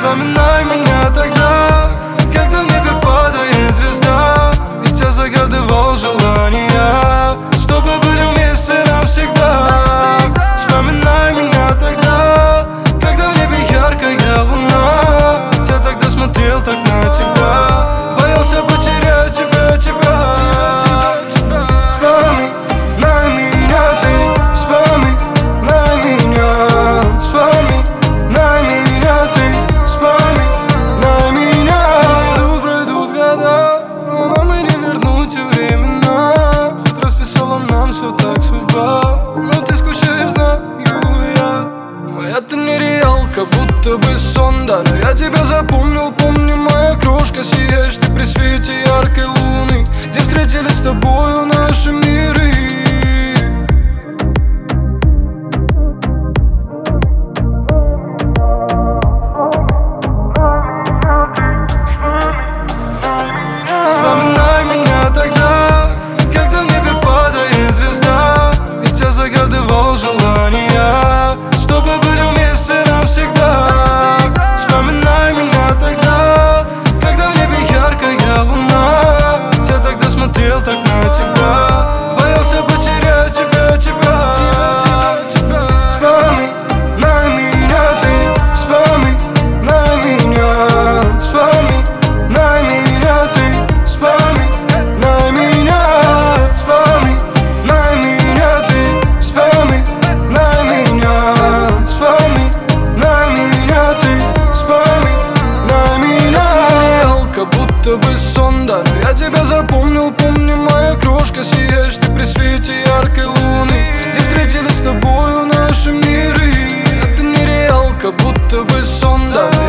Вспоминай меня тогда, когда в небе падает звезда. Ведь я загадывал желания, чтобы были вместе навсегда. Вспоминай меня тогда, когда в небе яркая луна. Ведь я тогда смотрел так на тебя, боялся потерять тебя. Вспоминай меня ты, вспоминай меня, вспоминай меня ты, вспоминай меня. Пройдут года, но мы не вернуть те времена. Хоть расписала нам все так судьба, но ты скучаешь, знаю я. Моя ты нереалка, будто бы сон, да. Но я тебя запомнил, помню, моя крошка. Сияешь ты при свете яркой луны, где встретились с тобою наши миры. Вспоминай меня тогда, когда в небе падает звезда. Ведь я загадывал желания, чтобы были вместе навсегда. Вспоминай меня тогда, когда в небе яркая луна. Ведь я тогда смотрел так на тебя, боялся потерять тебя. Вспоминай меня ты, вспоминай меня, вспоминай меня ты, вспоминай меня. Вспоминай меня ты, вспоминай меня, вспоминай меня ты, вспоминай меня. Реалка, будто бы сон, да. Но я тебя запомнил, помню, моя крошка. Сияешь ты при свете яркой луны, где встретились с тобою наши миры. Это не реалка, будто бы сон, да.